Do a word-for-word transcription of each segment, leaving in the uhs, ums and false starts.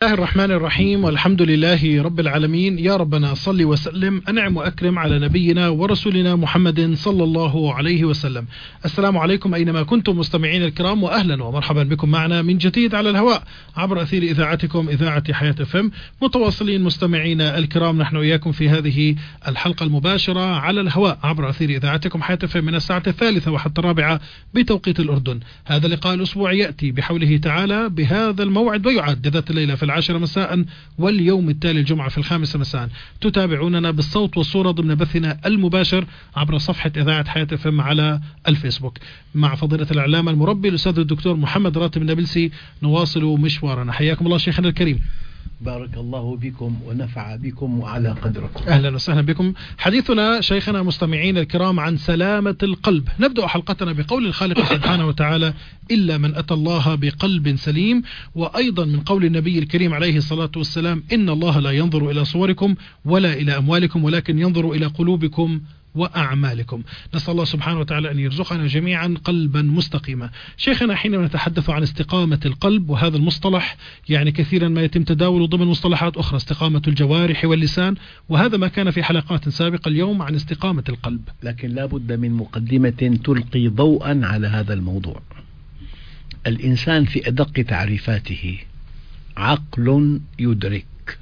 الله الرحمن الرحيم، والحمد لله رب العالمين. يا ربنا صل وسلم أنعم وأكرم على نبينا ورسولنا محمد صلى الله عليه وسلم. السلام عليكم أينما كنتم مستمعين الكرام، وأهلا ومرحبا بكم معنا من جديد على الهواء عبر أثير إذاعتكم إذاعة حياة اف ام. متواصلين مستمعينا الكرام نحن وإياكم في هذه الحلقة المباشرة على الهواء عبر أثير إذاعتكم حياة اف ام من الساعة الثالثة وحتى الرابعة بتوقيت الأردن. هذا اللقاء الأسبوعي يأتي بحوله تعالى بهذا الموعد ويعاد ذات الليلة في العاشرة مساء واليوم التالي الجمعة في الخامسة مساء. تتابعوننا بالصوت والصورة ضمن بثنا المباشر عبر صفحة إذاعة حياة اف ام على الفيسبوك مع فضيلة الإعلام المربي الأستاذ الدكتور محمد راتب النابلسي. نواصل مشوارنا. حياكم الله شيخنا الكريم. بارك الله بكم ونفع بكم وعلى قدركم. أهلا وسهلا بكم. حديثنا شيخنا مستمعين الكرام عن سلامة القلب. نبدأ حلقتنا بقول الخالق سبحانه وتعالى: إلا من أتى الله بقلب سليم، وأيضا من قول النبي الكريم عليه الصلاة والسلام: إن الله لا ينظر إلى صوركم ولا إلى أموالكم ولكن ينظر إلى قلوبكم وأعمالكم. نسأل الله سبحانه وتعالى أن يرزقنا جميعا قلبا مستقيما. شيخنا، حينما نتحدث عن استقامة القلب، وهذا المصطلح يعني كثيرا ما يتم تداوله ضمن مصطلحات أخرى، استقامة الجوارح واللسان، وهذا ما كان في حلقات سابقة. اليوم عن استقامة القلب، لكن لا بد من مقدمة تلقي ضوءا على هذا الموضوع. الإنسان في أدق تعريفاته عقل يدرك،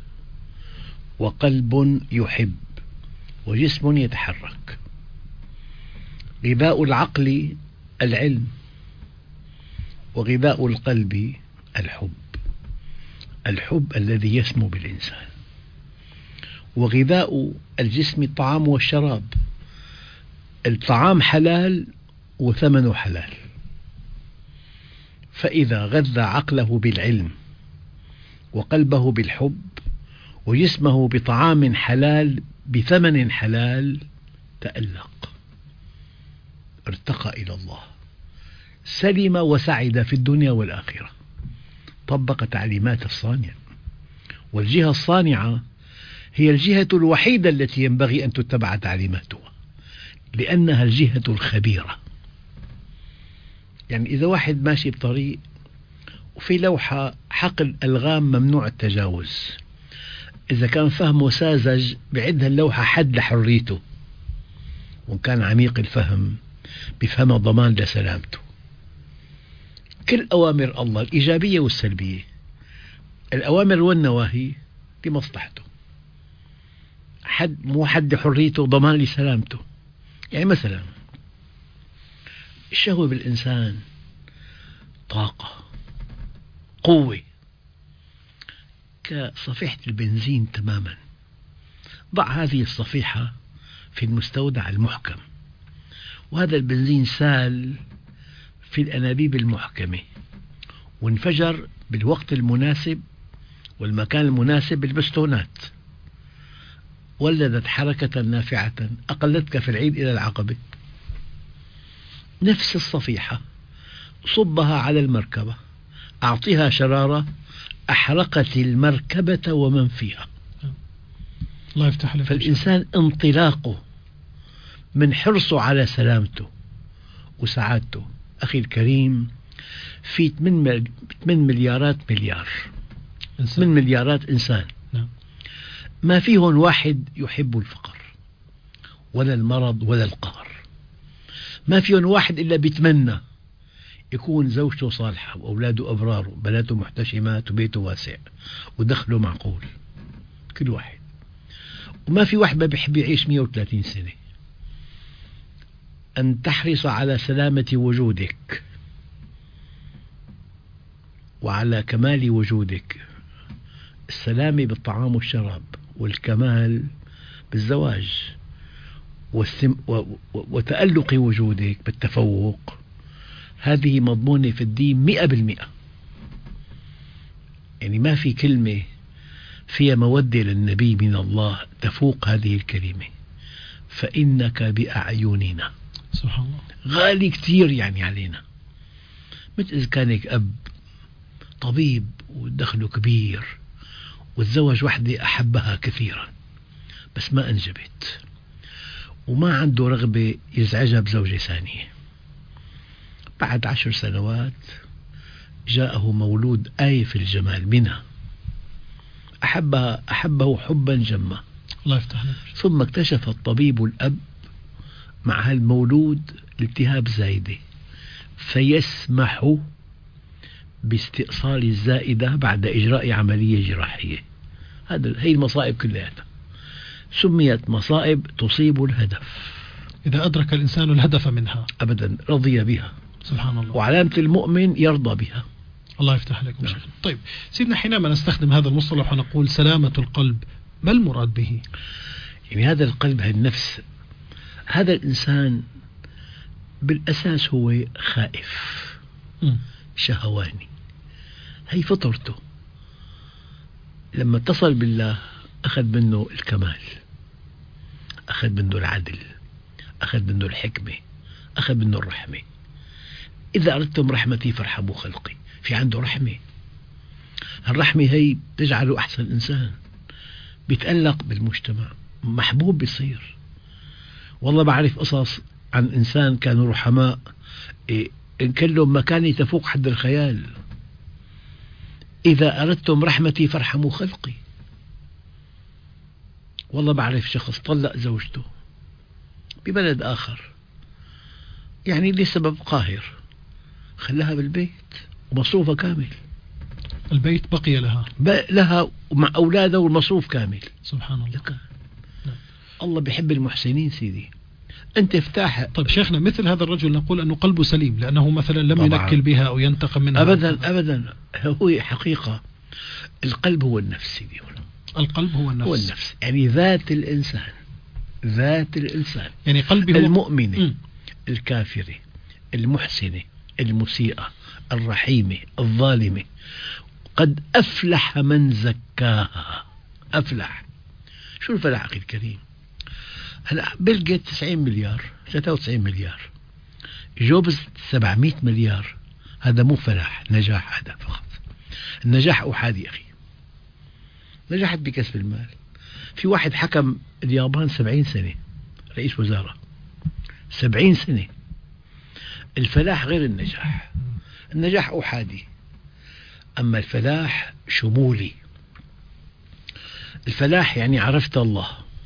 وقلب يحب، وجسم يتحرك. غذاء العقل العلم، وغذاء القلب الحب، الحب الذي يسمو بالإنسان. وغذاء الجسم الطعام والشراب، الطعام حلال وثمنه حلال. فإذا غذى عقله بالعلم وقلبه بالحب وجسمه بطعام حلال بثمن حلال، تألق، ارتقى إلى الله، سلم وسعد في الدنيا والآخرة، طبق تعليمات الصانع. والجهة الصانعة هي الجهة الوحيدة التي ينبغي أن تتبع تعليماتها، لأنها الجهة الخبيرة. يعني إذا واحد ماشي بطريق وفي لوحة حقل ألغام ممنوع التجاوز، إذا كان فهمه ساذج بعدها اللوحة حد لحريته، وإن كان عميق الفهم بفهمها ضمان لسلامته. كل أوامر الله الإيجابية والسلبية، الأوامر والنواهي لمصلحته، حد مو حد حريته ضمان لسلامته. يعني مثلا الشهوة بالإنسان طاقة، قوة، كصفيحة البنزين تماما. ضع هذه الصفيحة في المستودع المحكم، وهذا البنزين سال في الأنابيب المحكمة، وانفجر بالوقت المناسب والمكان المناسب بالبستونات، ولدت حركة نافعة أقلتك في العيد إلى العقبة. نفس الصفيحة صبها على المركبة، أعطيها شرارة، أحرقت المركبة ومن فيها. الله يفتح عليك. فالإنسان انطلاقه من حرصه على سلامته وسعادته. أخي الكريم، في ثمانية مليارات مليار إنسان. من مليارات إنسان، نعم. ما فيهم واحد يحب الفقر ولا المرض ولا القهر. ما فيهم واحد إلا بيتمنى يكون زوجته صالحة وأولاده أبرار وبناته محتشمات وبيته واسع ودخله معقول، كل واحد. وما في واحد ما بيحب يعيش مئة وثلاثين سنة. أن تحرص على سلامة وجودك وعلى كمال وجودك. السلامة بالطعام والشراب، والكمال بالزواج، والسم وتألق وجودك بالتفوق. هذه مضمونة في الدين مئة بالمئة. يعني ما في كلمة فيها مودة للنبي من الله تفوق هذه الكلمة: فإنك بأعيننا. سبحان الله، غالي كتير يعني علينا. مثل إذا كانك أب طبيب ودخله كبير وتزوج وحدة أحبها كثيرا بس ما أنجبت، وما عنده رغبة يزعجها بزوجة ثانية. بعد عشر سنوات جاءه مولود آية في الجمال منها، أحبها أحبه حبا جما. الله يفتح عليك. ثم اكتشف الطبيب الأب مع هالمولود التهاب زايدة، فيسمح باستئصال الزائدة بعد إجراء عملية جراحية. هذا هي المصائب كلها سميت مصائب تصيب الهدف إذا أدرك الإنسان الهدف منها أبدا رضي بها. سبحان الله. وعلامة المؤمن يرضى بها. الله يفتح عليكم شيخ. طيب سيدنا، حينما نستخدم هذا المصطلح ونقول سلامة القلب، ما المراد به؟ يعني هذا القلب، هالنفس، هذا الإنسان بالأساس هو خائف م. شهواني، هي فطرته. لما اتصل بالله أخذ منه الكمال، أخذ منه العدل، أخذ منه الحكمة، أخذ منه الرحمة. إذا أردتم رحمتي فارحموا خلقي، في عنده رحمة. الرحمة هي تجعله أحسن إنسان، بيتألق بالمجتمع، محبوب بيصير. والله بعرف قصص عن إنسان كانوا رحماء، إيه إن كان لهم مكانة تفوق حد الخيال. إذا أردتم رحمتي فارحموا خلقي. والله بعرف شخص طلق زوجته ببلد آخر، يعني لسبب قاهر، خلاها بالبيت ومصروفها كامل. البيت بقي لها لها ومع أولادها والمصروف كامل. سبحان الله. لك. الله بيحب المحسنين سيدي. أنت افتح. طيب شيخنا، مثل هذا الرجل نقول أنه قلبه سليم لأنه مثلا لم ينكل بها أو ينتقم منها؟ أبدا أبدا، هو حقيقة القلب هو النفس سيدي. القلب هو النفس. هو النفس، يعني ذات الإنسان، ذات الإنسان، يعني قلبه هو المؤمنة م. الكافرة المحسنة المسيئة الرحيمة الظالمة. قد أفلح من زكاها. أفلح. شو الفلاح أخي الكريم؟ هلا بيل جيتس تسعين مليار، ثلاثة وتسعين مليار، جوبز سبعمئة مليار. هذا مو فلاح، نجاح. هذا فقط النجاح أحادي أخي، نجحت بكسب المال. في واحد حكم اليابان سبعين سنة رئيس وزارة، سبعين سنة. الفلاح غير النجاح، النجاح أحادي، أما الفلاح شمولي. الفلاح يعني عرفت الله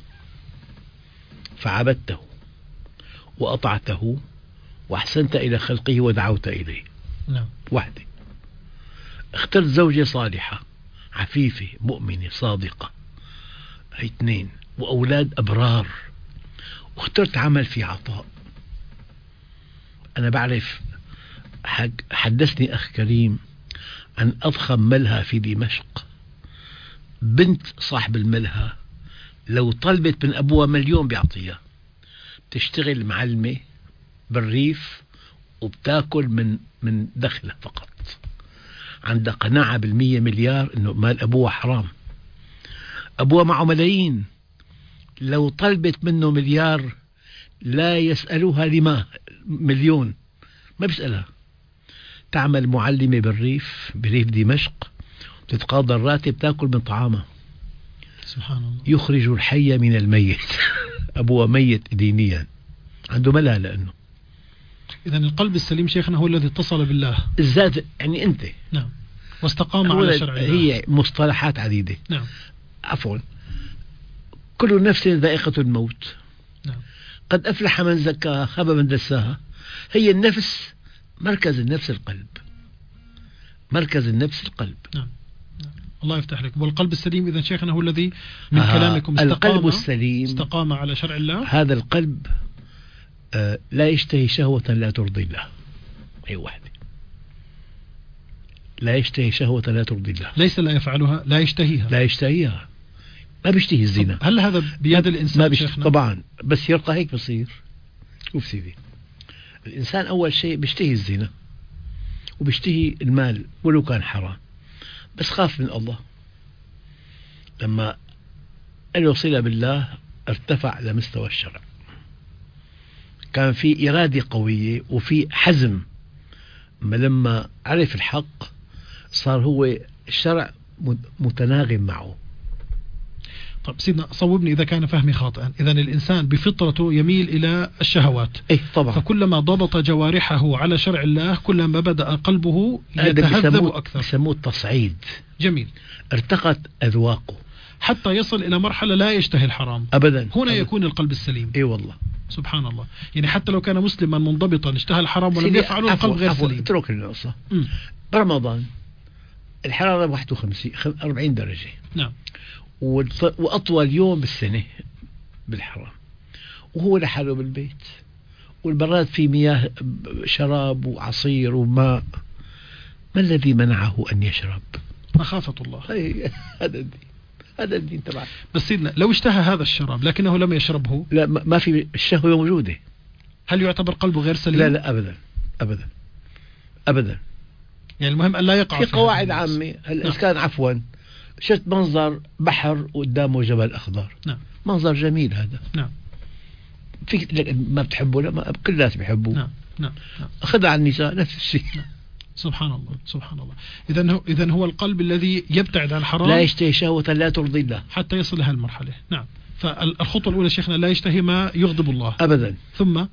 فعبدته وأطعته وأحسنت إلى خلقه ودعوت إليه. نعم. وحده. اخترت زوجة صالحة عفيفة مؤمنة صادقة، هي اثنين، وأولاد أبرار. واخترت عمل في عطاء. أنا بعرف، حدثني أخ كريم عن أضخم ملهى في دمشق. بنت صاحب الملهى لو طلبت من أبوها مليون بيعطيها. بتشتغل معلمة بالريف وبتاكل من من دخلها فقط. عندها قناعة بالمية مليار إنه مال أبوها حرام. أبوها معه ملايين، لو طلبت منه مليار لا يسألوها لما مليون، ما بيسألها. تعمل معلمة بالريف بريف دمشق، تتقاضى الراتب، تأكل من طعامها. سبحان الله. يخرج الحي من الميت. أبوها ميت دينيا، عنده ملهى. لأنه إذن القلب السليم شيخنا هو الذي اتصل بالله الذات، يعني أنت. نعم. واستقام على شرع الله. هي مصطلحات عديدة. نعم. عفوا. كل نفس ذائقة الموت. نعم. قد أفلح من زكاها خاب من دساها. هي النفس، مركز النفس القلب، مركز النفس القلب. نعم. نعم. الله يفتح لك. والقلب السليم إذن شيخنا هو الذي من آه كلامكم استقام، القلب السليم استقام على شرع الله. هذا القلب آه لا يشتهي شهوة لا ترضي الله. أي واحدة. لا يشتهي شهوة لا ترضي الله. ليس لا يفعلها، لا يشتهيها. لا يشتهيها، ما بيشتهي الزنا. هل هذا بيد الإنسان ما شيخنا؟ طبعا، بس يرقى هيك بصير. شوف سيدي، الإنسان أول شيء بيشتهي الزنا وبيشتهي المال ولو كان حرام، بس خاف من الله. لما له صلة بالله ارتفع لمستوى الشرع، كان في إرادة قوية وفي حزم. أما لما عرف الحق صار هو الشرع متناغم معه. طب سيدنا صوبني إذا كان فهمي خاطئا، إذا الإنسان بفطرته يميل إلى الشهوات، إيه طبعا، فكلما ضبط جوارحه على شرع الله كلما بدأ قلبه يتهذب أكثر. يسموه التصعيد. جميل. ارتقت أذواقه حتى يصل إلى مرحلة لا يشتهي الحرام أبدا. هنا أبداً. يكون القلب السليم. إيه والله سبحان الله. يعني حتى لو كان مسلما منضبطا اشتهى الحرام ولم يفعله القلب غير سليم. اترك النقصة. برمضان الحرارة واحد وخمسين أربعين درجة. نعم. وأطول يوم بالسنة بالحرام، وهو لحاله بالبيت، والبراد فيه مياه شراب وعصير وماء. ما الذي منعه أن يشرب؟ مخافة الله. هذا الدين، هذا الدين تبعه. بس سيدنا لو اشتهى هذا الشراب لكنه لم يشربه، لا ما في، الشهوة موجودة، هل يعتبر قلبه غير سليم؟ لا لا أبدا أبدا أبدا. يعني المهم أن لا يقع في قواعد عامة. هل كان عفوا شفت منظر بحر قدامه جبل أخضر، نعم. منظر جميل هذا، نعم. فيك ما بتحبه؟ لا، ما كل الناس بيحبوه. نعم. نعم. نعم. خدع النساء نفس الشيء. نعم. سبحان الله سبحان الله. إذا هو إذا هو القلب الذي يبتعد عن الحرام، لا يشتهي شهوة لا ترضي الله حتى يصل لها المرحلة. نعم. فالخطوة الأولى شيخنا لا يشتهي ما يغضب الله أبدا، ثم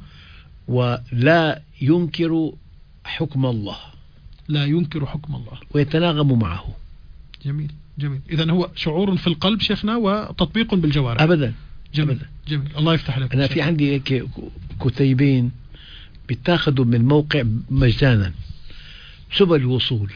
ولا ينكر حكم الله، لا ينكر حكم الله ويتناغم معه. جميل جميل. إذا هو شعور في القلب شيخنا وتطبيق بالجوارح. أبدا. جميل أبدا. جميل. الله يفتح لك. أنا في عندي هيك كتيبين بيتاخذوا من موقع مجانا، سبل الوصول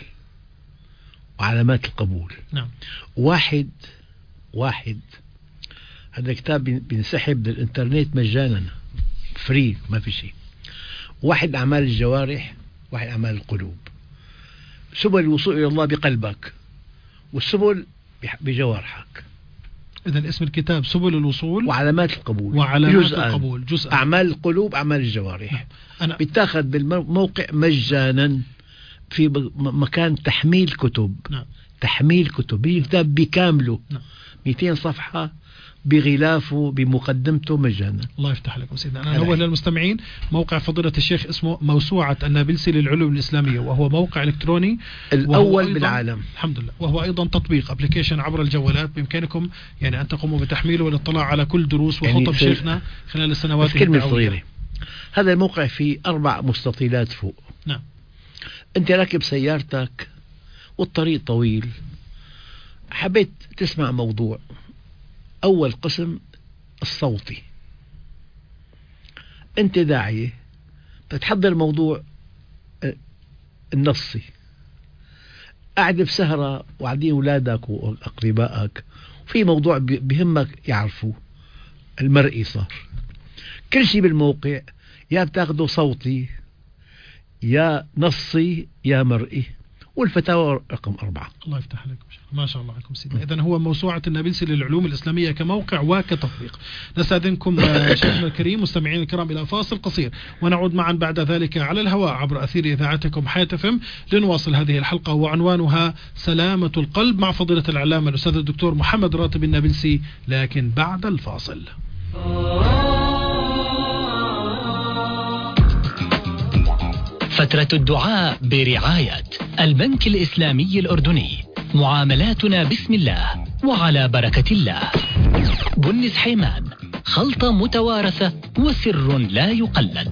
وعلامات القبول. نعم. واحد واحد هذا كتاب بينسحب للإنترنت مجانا فري، ما في شيء. واحد أعمال الجوارح، واحد أعمال القلوب. سبل الوصول إلى الله بقلبك، والسبل بجوارحك. إذا اسم الكتاب سبل الوصول وعلامات القبول. وعلامات جزءاً. القبول جزء أعمال القلوب، أعمال الجوارح. أنا بيتاخذ بالموقع مجانا في مكان تحميل كتب. نعم. تحميل كتب، الكتاب بكامله. نعم. مئتين صفحة بغلافه بمقدمته مجانا. الله يفتح لكم سيدنا. أنا أول للمستمعين موقع فضيلة الشيخ اسمه موسوعة النابلسي للعلوم الإسلامية، وهو موقع إلكتروني الأول بالعالم الحمد لله، وهو أيضا تطبيق أبليكيشن عبر الجوالات، بإمكانكم يعني أن تقوموا بتحميله والاطلاع على كل دروس وخطب يعني شيخنا خلال السنوات الدعوية. هذا الموقع فيه أربع مستطيلات فوق. نعم. أنت راكب سيارتك والطريق طويل، حبيت تسمع موضوع، أول قسم الصوتي، أنت داعية بتحضر موضوع النصي، قاعد بسهرة وقاعدين أولادك وأقربائك، في موضوع بهمك يعرفوه، المرئي صار. كل شيء بالموقع يا بتاخده صوتي يا نصي يا مرئي، والفتاوى رقم أربعة. الله يفتح لكم ما شاء الله عليكم سيدنا. إذن هو موسوعة النابلسي للعلوم الإسلامية كموقع وكتطبيق. نستأذنكم شيخنا الكريم مستمعين الكرام إلى فاصل قصير، ونعود معا بعد ذلك على الهواء عبر أثير إذاعتكم حياة اف ام لنواصل هذه الحلقة، وعنوانها سلامة القلب مع فضيلة العلامة الأستاذ الدكتور محمد راتب النابلسي، لكن بعد الفاصل. فترة الدعاء برعاية البنك الإسلامي الأردني، معاملاتنا بسم الله وعلى بركة الله. بن سحيمان، خلطة متوارثة وسر لا يقلد.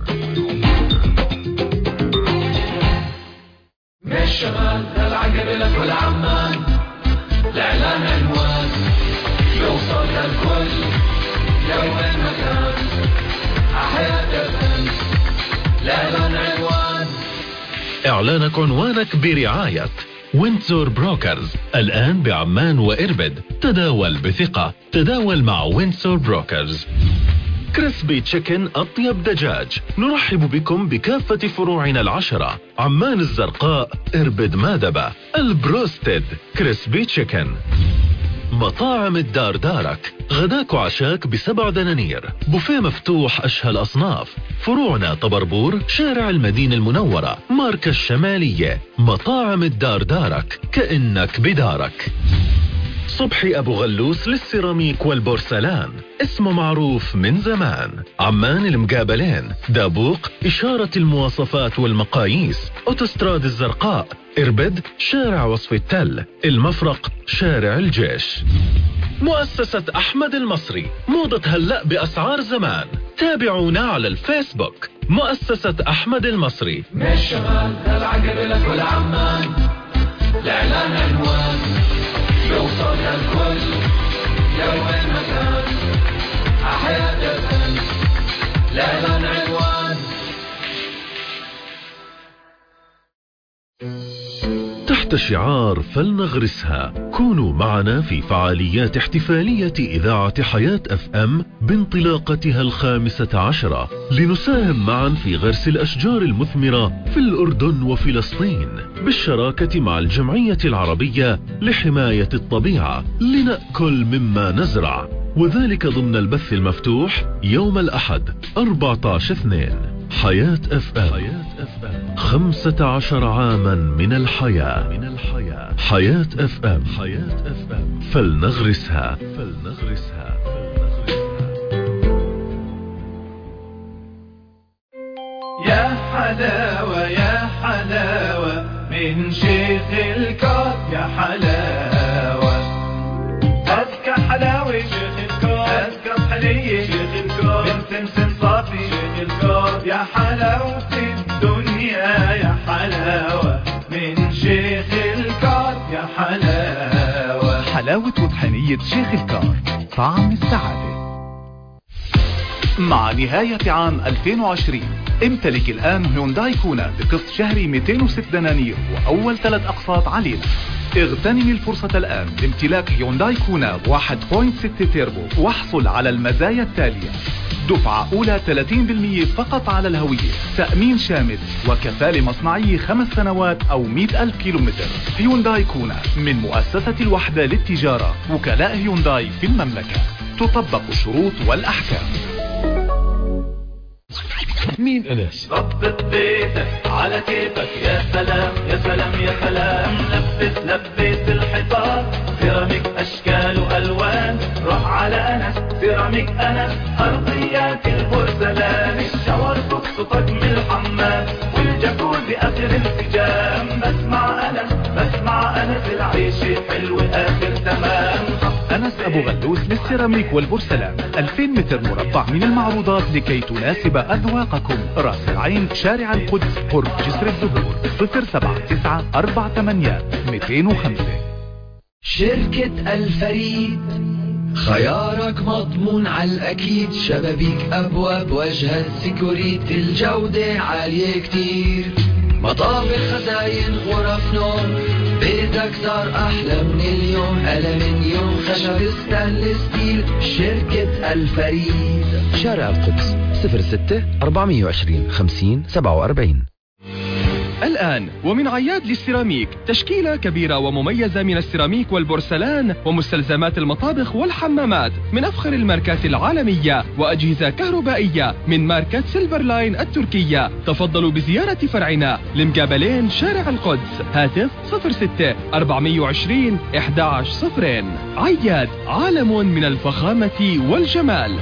من الشمال للعقب لك والعمان، الإعلان عنوان يوصل للكل لو وين مكان، أحياء الأمس الإعلان عنوان. إعلانك عنوانك برعاية وينتزور بروكرز، الآن بعمان وإربد. تداول بثقة، تداول مع وينتزور بروكرز. كريسبي تشيكن، أطيب دجاج. نرحب بكم بكافة فروعنا العشرة: عمان الزرقاء، إربد مادبة، البروستد، كريسبي تشيكن. مطاعم الدار دارك، غداك وعشاك بسبع دنانير، بوفيه مفتوح أشهى الأصناف. فروعنا طبربور، شارع المدينة المنورة، ماركة الشمالية. مطاعم الدار دارك، كأنك بدارك. صبحي أبو غلوس للسيراميك والبورسلان، اسمه معروف من زمان. عمان المقابلين، دابوق إشارة المواصفات والمقاييس، أوتوستراد الزرقاء. إربد، شارع وصف التل. المفرق، شارع الجيش. مؤسسة أحمد المصري، موضة هلأ بأسعار زمان. تابعونا على الفيسبوك مؤسسة أحمد المصري. من الشمال للعقب لك والعمان، الإعلان عنوان يوصل للكل يا وين ما كان. أحياء الفن الإعلان عنوان. تحت شعار فلنغرسها، كونوا معنا في فعاليات احتفالية إذاعة حياة أف أم بانطلاقتها الخامسة عشرة، لنساهم معا في غرس الأشجار المثمرة في الأردن وفلسطين بالشراكة مع الجمعية العربية لحماية الطبيعة، لنأكل مما نزرع، وذلك ضمن البث المفتوح يوم الأحد أربعة عشر اثنين. حياة أف أم، خمسة عشر عاما من الحياة. من الحياة. حياة أف أم. حياة أف أم. فلنغرسها. فلنغرسها. يا حلاوة يا حلاوة من شيخ الكوب، يا حلاوة أذكى حلاوة شيخ الكوب، أذكى صحنية شيخ الكوب، من سمسم صافي شيخ الكوب، يا حلاوة الدنيا يا حلاوة من شيخ الكوب، يا حلاوة. حلاوة وطحينية شيخ الكار، طعم السعادة. مع نهاية عام ألفين وعشرين امتلك الآن هيونداي كونا بقسط شهري مئتين وستة دنانير وأول ثلاث أقساط علينا. اغتنم الفرصة الآن لامتلاك هيونداي كونا واحد فاصلة ستة تيربو، واحصل على المزايا التالية: دفعة أولى ثلاثين بالمئة فقط على الهوية، تأمين شامل، وكفالة مصنعية خمس سنوات أو مئة ألف كيلومتر. هيونداي كونا من مؤسسة الوحدة للتجارة، وكلاء هيونداي في المملكة. تطبق الشروط والأحكام. مين أنس؟ ضبط بيتك على كيفك، يا سلام يا سلام يا سلام. لبس لبس الحيطان سيراميك أشكال وألوان، روح على أنس سيراميك أنس. أرضيات البورسلان، الشاور بوكس من الحمام، والجاكوزي آخر انسجام. بسمع أنس بسمع أنس العيشة حلوة آخر تمام. أنس أبو غلوس للسيراميك والبورسلان، ألفين متر مربع من المعروضات لكي تناسب أذواقكم. راس العين، شارع القدس، قرب جسر الزهور. صفر سبعة تسعة أربعة ثمانية اثنين وخمسة. شركة الفريد خيارك مضمون على الأكيد، شبابيك أبواب واجهة سيكوريتي، الجودة عالية كتير. مطابخ خزاين غرف نوم، بيتك صار أحلى من اليوم. ألمنيوم خشب ستانلس ستيل، شركة الفريد. شارع القدس صفر ستة أربعمئة وعشرين خمسين سبعة وأربعين. الآن ومن عياد للسيراميك، تشكيلة كبيرة ومميزة من السيراميك والبورسلان ومستلزمات المطابخ والحمامات من أفخر الماركات العالمية، وأجهزة كهربائية من ماركة سيلفر لاين التركية. تفضلوا بزيارة فرعنا لمقابلين شارع القدس. هاتف صفر ستة أربعمئة وعشرين أحد عشر صفرين. عياد، عالم من الفخامة والجمال.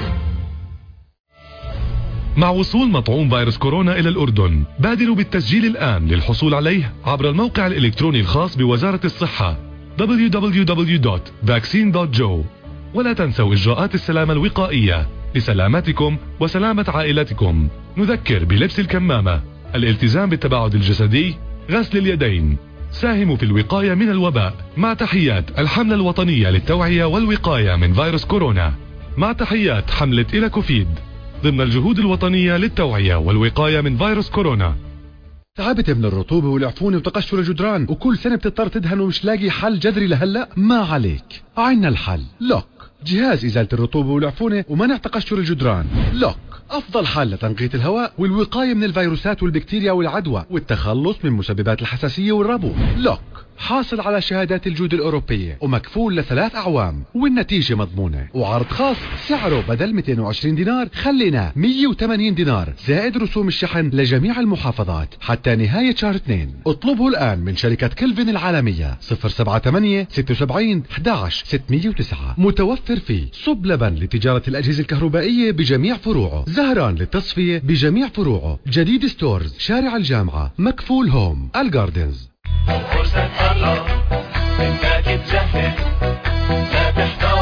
مع وصول مطعوم فيروس كورونا إلى الأردن، بادروا بالتسجيل الآن للحصول عليه عبر الموقع الإلكتروني الخاص بوزارة الصحة دبليو دبليو دبليو دوت فاكسين دوت جو. ولا تنسوا إجراءات السلامة الوقائية لسلامتكم وسلامة عائلتكم. نذكر بلبس الكمامة، الالتزام بالتباعد الجسدي، غسل اليدين. ساهموا في الوقاية من الوباء. مع تحيات الحملة الوطنية للتوعية والوقاية من فيروس كورونا. مع تحيات حملة إلى كوفيد ضمن الجهود الوطنية للتوعية والوقاية من فيروس كورونا. تعبت من الرطوبة والعفونة وتقشر الجدران، وكل سنة بتضطر تدهن ومش لاقي حل جذري لهلا؟ ما عليك، عنا الحل. لوك، جهاز إزالة الرطوبة والعفونة ومنع تقشر الجدران. لوك أفضل حل لتنقية الهواء والوقاية من الفيروسات والبكتيريا والعدوى والتخلص من مسببات الحساسية والربو. لوك حاصل على شهادات الجودة الأوروبية ومكفول لثلاث أعوام، والنتيجة مضمونة. وعرض خاص سعره بدل مئتين وعشرين دينار خلينا مئة وثمانين دينار زائد رسوم الشحن لجميع المحافظات حتى نهاية شهر اثنين. اطلبه الآن من شركة كلفن العالمية. صفر سبعة ثمانية ستة سبعين أحد عشر ستمئة وتسعة. متوفر فيه صب لبن لتجارة الأجهزة الكهربائية بجميع فروعه، زهران للتصفية بجميع فروعه، جديد ستورز شارع الجامعة، مكفول هوم الجاردنز. فرصة الله بدك تجهز، لا تحتار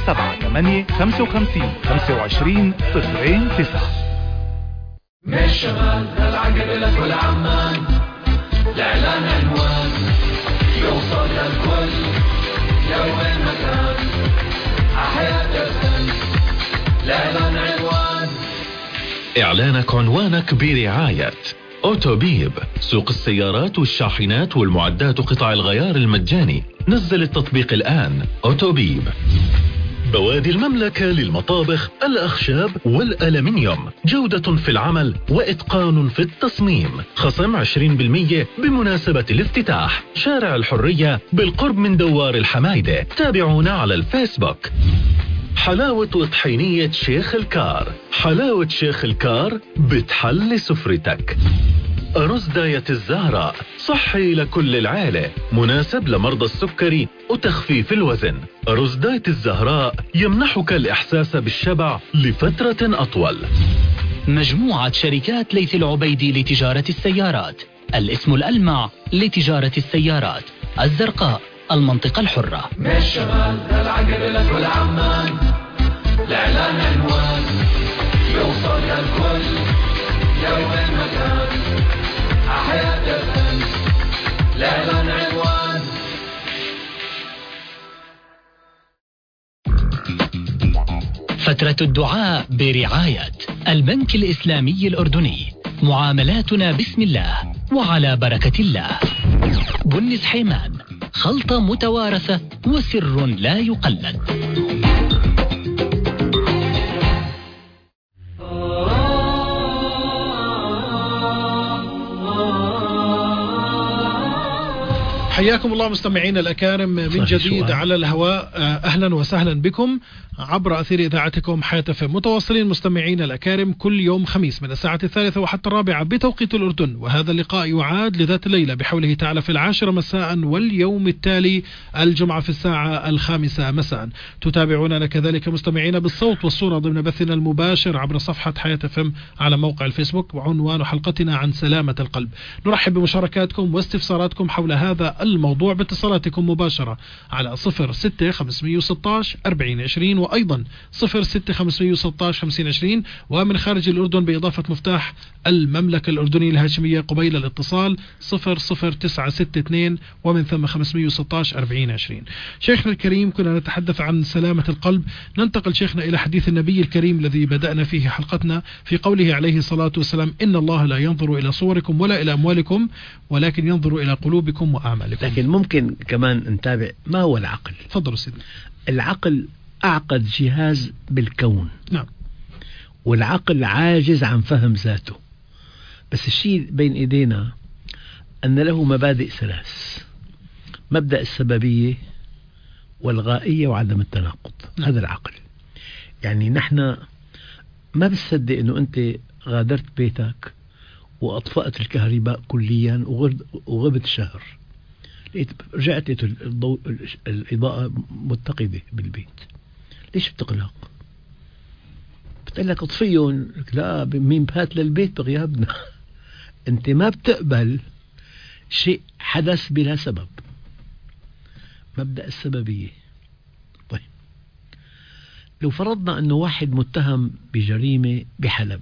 سبعة ثمانية خمسة وخمسين خمسة وعشرين صفرين تسعة. من الشمال للعقب لكل عمان، الإعلان عنوان يوصل للكل يوم المكان، حياة الفن الإعلان عنوان. إعلانك عنوانك برعاية أوتوبيب، سوق السيارات والشاحنات والمعدات وقطع الغيار المجاني. نزل التطبيق الآن. أوتوبيب. بوادي المملكة للمطابخ، الأخشاب والألمنيوم، جودة في العمل وإتقان في التصميم. خصم عشرين بالمئة بمناسبة الافتتاح. شارع الحرية بالقرب من دوار الحمايدة. تابعونا على الفيسبوك. حلاوة وطحينية شيخ الكار، حلاوة شيخ الكار بتحلي سفرتك. أرز داية الزهراء، صحي لكل العائلة، مناسب لمرضى السكري وتخفيف الوزن. أرز داية الزهراء يمنحك الإحساس بالشبع لفترة أطول. مجموعة شركات ليث العبيدي لتجارة السيارات، الاسم الألمع لتجارة السيارات، الزرقاء، المنطقة الحرة. من الشمال للعقب لكل عمان، الإعلان عنوان يوصل للكل يوم المكان، حياة الفن الإعلان عنوان. فترة الدعاء برعاية البنك الإسلامي الأردني، معاملاتنا بسم الله وعلى بركة الله. بنس حيمان، خلطة متوارثة وسر لا يقلد. حياكم الله مستمعين الأكارم من جديد على الهواء. أهلا وسهلا بكم عبر أثير إذاعتكم حياة اف ام. متواصلين مستمعين الأكارم كل يوم خميس من الساعة الثالثة وحتى الرابعة بتوقيت الأردن، وهذا اللقاء يعاد لذات الليلة بحوله تعالى في العاشرة مساء، واليوم التالي الجمعة في الساعة الخامسة مساء. تتابعوننا كذلك مستمعين بالصوت والصورة ضمن بثنا المباشر عبر صفحة حياة اف ام على موقع الفيسبوك، وعنوان حلقتنا عن سلامة القلب. نرحب بمشاركاتكم واستفساراتكم حول هذا الموضوع باتصالاتكم مباشرة على صفر ستة خمسمية وستاش أربعين عشرين، وأيضا صفر ستة خمسمية وستاش خمسين عشرين، ومن خارج الأردن بإضافة مفتاح المملكة الأردنية الهاشمية قبيل الاتصال صفر صفر تسعة ستة اثنين، ومن ثم خمسمية وستاش أربعين عشرين. شيخنا الكريم، كنا نتحدث عن سلامة القلب. ننتقل شيخنا إلى حديث النبي الكريم الذي بدأنا فيه حلقتنا في قوله عليه الصلاة والسلام: إن الله لا ينظر إلى صوركم ولا إلى أموالكم ولكن ينظر إلى قلوبكم وأعمالكم. لكن ممكن كمان نتابع ما هو العقل. تفضلوا سيدنا. العقل أعقد جهاز بالكون. نعم. والعقل عاجز عن فهم ذاته، بس الشيء بين إيدينا أن له مبادئ ثلاث: مبدأ السببية والغائية وعدم التناقض. نعم. هذا العقل. يعني نحن ما بصدق أنه أنت غادرت بيتك وأطفأت الكهرباء كليا وغبت شهر، رجعت الضوء الإضاءة متقدة بالبيت، ليش بتقلق؟ بتقول لك اطفيهم، لا مين بهات للبيت بغيابنا. انت ما بتقبل شيء حدث بلا سبب. مبدأ السببية. طيب، لو فرضنا انه واحد متهم بجريمة بحلب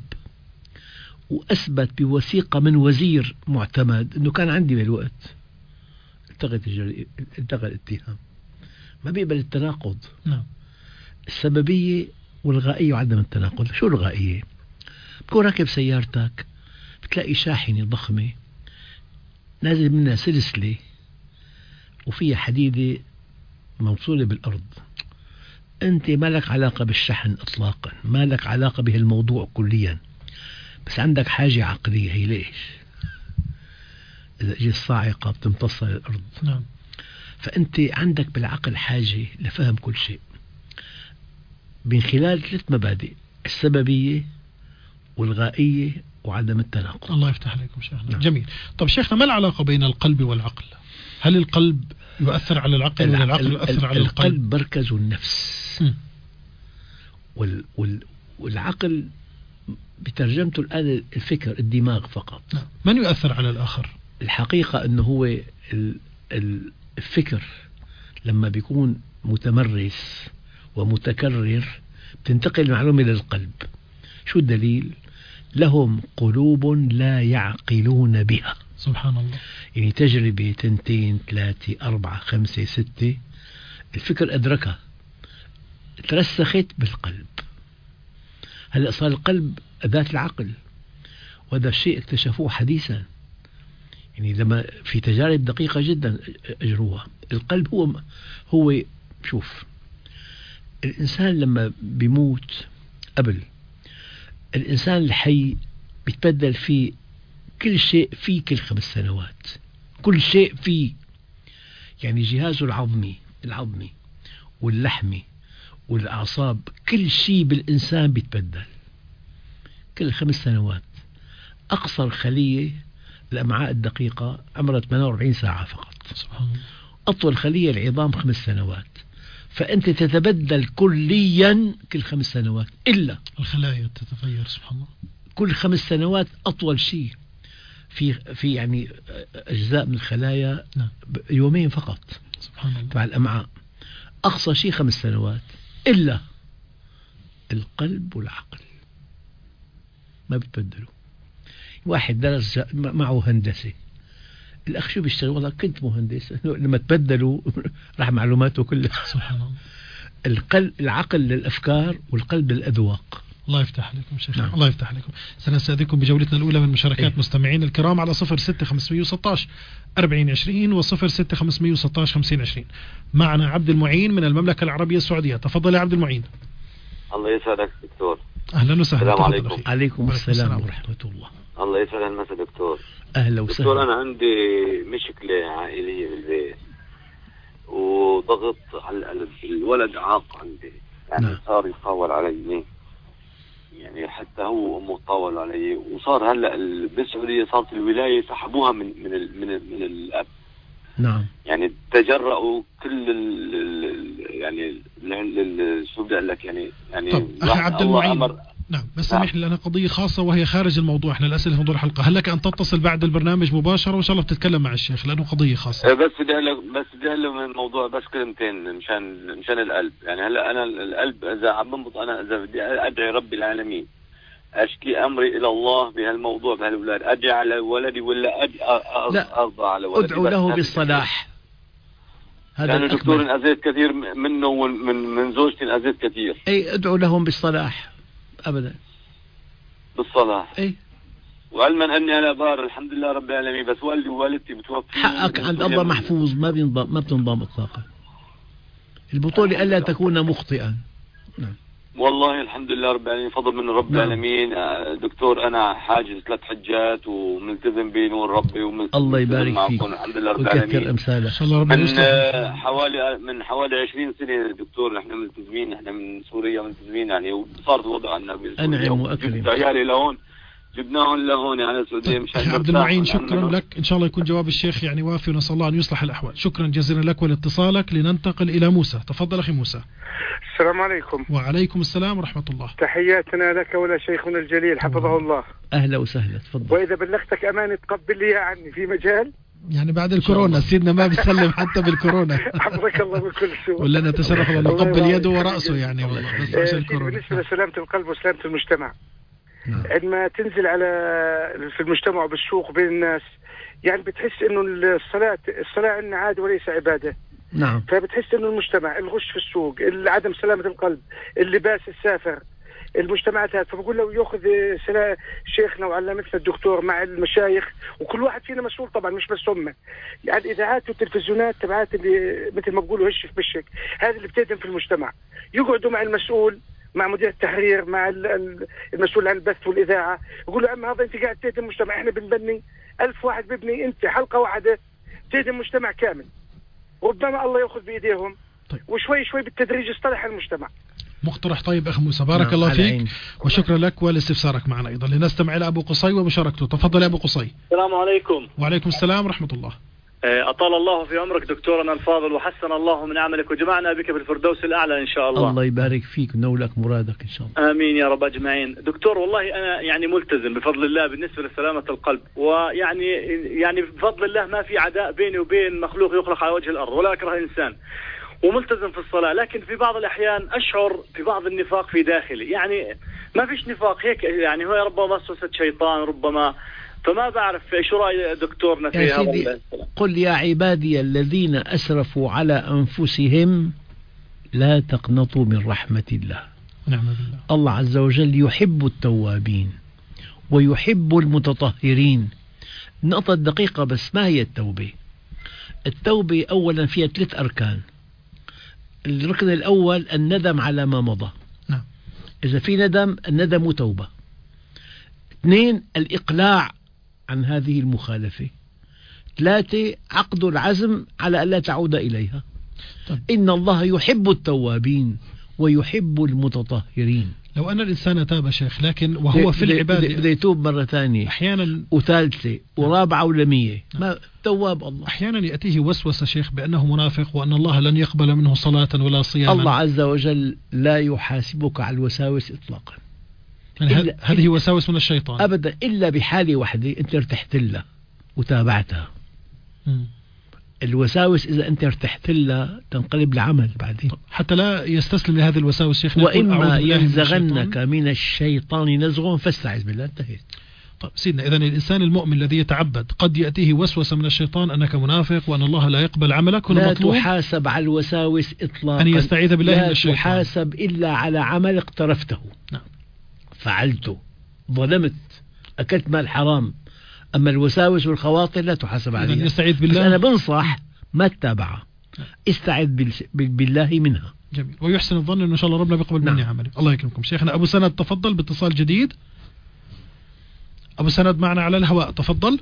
وأثبت بوثيقة من وزير معتمد أنه كان عندي بالوقت، التغت الجري... التغى الاتهام، ما بيقبل التناقض. نعم. السببية والغائية وعدم التناقض. شو الغائية؟ بكون راكب سيارتك بتلاقي شاحنة ضخمة نازل منها سلسلة وفيها حديدة موصولة بالأرض، أنت ما لك علاقة بالشحن إطلاقا، ما لك علاقة به الموضوع كليا، بس عندك حاجة عقلية. هي ليش؟ إذا جي الصاعقة بتمتصها للأرض. نعم. فأنت عندك بالعقل حاجة لفهم كل شيء من خلال ثلاث مبادئ: السببية والغائية وعدم التناقض. الله يفتح عليكم شيخنا. نعم. جميل. طب شيخنا، ما العلاقة بين القلب والعقل؟ هل القلب يؤثر على العقل ولا العقل يؤثر على القلب؟ القلب مركز النفس، وال وال والعقل بترجمته الآن الفكر، الدماغ فقط. نعم. من يؤثر على الآخر؟ الحقيقة أنه هو الفكر لما بيكون متمرس ومتكرر تنتقل المعلومة للقلب. شو الدليل؟ لهم قلوب لا يعقلون بها. سبحان الله. يعني تجربة تنتين ثلاثة أربعة خمسة ستة، الفكر أدركها، ترسخت بالقلب. هلأ صار القلب أداة العقل، وهذا الشيء اكتشفوه حديثا، يعني لما في تجارب دقيقة جدا أجروها. القلب هو هو شوف، الإنسان لما بيموت قبل، الإنسان الحي بيتبدل فيه كل شيء فيه كل خمس سنوات، كل شيء فيه، يعني جهازه العظمي العظمي واللحمي والأعصاب، كل شيء بالإنسان بيتبدل كل خمس سنوات. أقصر خلية الأمعاء الدقيقة عمرها ثمانية وأربعين ساعة فقط. سبحان الله. أطول خلية العظام خمس سنوات. فأنت تتبدل كليا كل خمس سنوات، إلا الخلايا تتغير. سبحان الله. كل خمس سنوات أطول شيء في في يعني أجزاء من الخلايا يومين فقط. سبحان الله. تبع الأمعاء أقصى شيء خمس سنوات، إلا القلب والعقل ما بتبدلوا. واحد درس معه هندسة، الأخ شو بيشتغل؟ والله كنت مهندس. لما تبدلوا راح معلوماته كلها. سبحان الله. القلب العقل للأفكار والقلب للأذواق. الله يفتح عليكم شيخ. نعم. الله يفتح عليكم. سنستأذنكم بجولتنا الأولى من مشاركات إيه؟ مستمعين الكرام على صفر ستة خمسمية وستة عشر أربعين عشرين وصفر ستة خمسمية وستة عشر خمسين عشرين. معنا عبد المعين من المملكة العربية السعودية. تفضل يا عبد المعين. الله يسعدك دكتور. أهلا وسهلا. السلام عليكم. عليكم السلام ورحمة الله. الله يسعد المساء دكتور. أهلا وسهلا. دكتور أنا عندي مشكلة عائلية بالبيت، وضغط على الولد عاق عندي، يعني نعم. صار يطاول علي، يعني حتى هو وأمه طاول علي، وصار هلا بالسعودية صارت الولاية سحبوها من من ال من ال من الأب. نعم. يعني تجرأوا كل ال ال يعني ال شو بدي أقول لك يعني يعني طب أخي عبد المعين، نعم بس سامحني لأنها قضية خاصة وهي خارج الموضوع، احنا الأسئلة في موضوع الحلقة. هل لك أن تتصل بعد البرنامج مباشرة وإن شاء الله بتتكلم مع الشيخ لأنه قضية خاصة؟ بس بدي أقول لك بس بدي أقول لك من الموضوع بس كلمتين مشان مشان القلب. يعني هلا أنا القلب إذا عم بنبض، أنا إذا بدي أدعي رب العالمين، أشكي أمري إلى الله بهالموضوع بهالأولاد، أدعي على ولدي ولا أدعي أرضى على ولدي؟ أدعو له بالصلاح. هذا يعني دكتور انأذيت كثير منه ومن من زوجتي انأذيت كثير. أي أدعو لهم بالصلاح أبدا. بالصلاح. أي. وعلما أني أنا بار الحمد لله رب العالمين، بس والدي ووالدتي بتوفي. حقك عند الله محفوظ، ما بينضم ما بتنضم إطلاقا. البطولة ألا تكون مخطئا. نعم. والله الحمد لله رب العالمين، فضل من رب نعم. العالمين. دكتور أنا حاجز ثلاث حجات وملتزم بنور ربي وملتزم. الله يبارك فيك. الحمد لله رب العالمين. وكثر أمثالك. من حوالي من حوالي عشرين سنة دكتور نحن ملتزمين، نحن من سوريا ملتزمين يعني، وصار الوضع عنا بسوريا. أنعم وأكرم. عيالي لهون جبناهم لهون على السعودية. طيب أخي عبد المعين شكرا لك، إن شاء الله يكون جواب الشيخ يعني وافي ونسأل الله أن يصلح الأحوال. شكرا جزيلا لك ولاتصالك. لننتقل إلى موسى. تفضل أخي موسى. السلام عليكم. وعليكم السلام ورحمة الله. تحياتنا لك ولا شيخنا الجليل حفظه الله. أهلا وسهلا. تفضل. وإذا بلغتك أمانة تقبل لي عني في مجال يعني بعد الكورونا سيدنا ما بيسلم حتى بالكورونا. حفظك الله من كل سوء. ولا نتشرف الله نقبل يده ورأسه يعني والله بس عشان الكورونا. بالنسبة لسلامة القلب وسلامة المجتمع، نعم. عندما تنزل على في المجتمع وبالسوق بين الناس، يعني بتحس إنه الصلاة الصلاة عندنا عادة وليس عبادة. نعم. فبتحس إنه المجتمع، الغش في السوق، عدم سلامة القلب، اللباس السافر، المجتمعات هذه. فبقول له يأخذ شيخنا وعلمتنا الدكتور مع المشايخ، وكل واحد فينا مسؤول طبعا مش بس هم. يعني الإذاعات والتلفزيونات تبعات اللي مثل ما بقولوا هش في بشك، هذه اللي بتهدم في المجتمع. يقعدوا مع المسؤول، مع مدير التحرير، مع المسؤول عن البث والإذاعة، يقول له أما هذا أنت قاعد تهدم المجتمع، إحنا بنبني ألف واحد ببني، أنت حلقة واحدة تهدم مجتمع كامل. ربما الله يأخذ بإيديهم. طيب. وشوي شوي بالتدريج يصطلح المجتمع. مقترح طيب أخ موسى، بارك نعم. الله فيك وشكرا لك ولاستفسارك معنا أيضا. لنستمع إلى أبو قصي ومشاركته. تفضل يا أبو قصي. السلام عليكم. وعليكم السلام ورحمة الله. أطال الله في عمرك دكتورنا الفاضل وحسن الله من عملك وجمعنا بك في الفردوس الأعلى إن شاء الله. الله يبارك فيك ونولك مرادك إن شاء الله. آمين يا رب أجمعين. دكتور والله أنا يعني ملتزم بفضل الله بالنسبة لسلامة القلب، ويعني يعني بفضل الله ما في عداء بيني وبين مخلوق يخلق على وجه الأرض ولا أكره إنسان، وملتزم في الصلاة، لكن في بعض الأحيان أشعر في بعض النفاق في داخلي، يعني ما فيش نفاق هيك، يعني هو ربما وسوسة شيطان ربما، فما بعرف شو رأي دكتورنا في هذا. قل يا عبادي الذين أسرفوا على أنفسهم لا تقنطوا من رحمة الله. نعم بالله. الله عز وجل يحب التوابين ويحب المتطهرين. نقطة دقيقة بس، ما هي التوبة؟ التوبة أولا فيها ثلاث أركان. الركن الأول الندم على ما مضى. نعم. إذا في ندم، الندم توبة. اثنين الإقلاع عن هذه المخالفة. ثلاثة عقد العزم على ألا تعود إليها. طيب. إن الله يحب التوابين ويحب المتطهرين. لو أن الإنسان تاب شيخ لكن وهو في العبادة بده يتوب مرة ثانية أحيانا وثالثة ورابعة ولمية، ما تواب الله. أحيانا يأتيه وسوسة شيخ بأنه منافق وأن الله لن يقبل منه صلاة ولا صياما. الله عز وجل لا يحاسبك على الوساوس إطلاقا، يعني هذه وساوس من الشيطان أبدا، إلا بحالة واحدة أنت ارتحت لها وتابعتها. م. الوساوس إذا أنت ارتحت لها تنقلب لعمل بعدين، حتى لا يستسلم لهذه الوساوس شيخنا. وإما ينزغنك من الشيطان نزغ فاستعذ بالله، انتهيت. طيب سيدنا، إذن الإنسان المؤمن الذي يتعبد قد يأتيه وسوسة من الشيطان أنك منافق وأن الله لا يقبل عملك، لا تحاسب على الوساوس إطلاقا، أن يستعيذ بالله من الشيطان. لا تحاسب إلا على عمل اقترفته. نعم. فعلته، ظلمت، أكلت مال حرام. أما الوساوس والخواطر لا تحاسب عليها. نستعيذ بالله. أنا بنصح ما تتابعها، استعذ بالله منها. جميل. ويحسن الظن إن شاء الله ربنا بيقبل مني عملي. الله يكرمكم شيخنا. أبو سند تفضل باتصال جديد. أبو سند معنا على الهواء، تفضل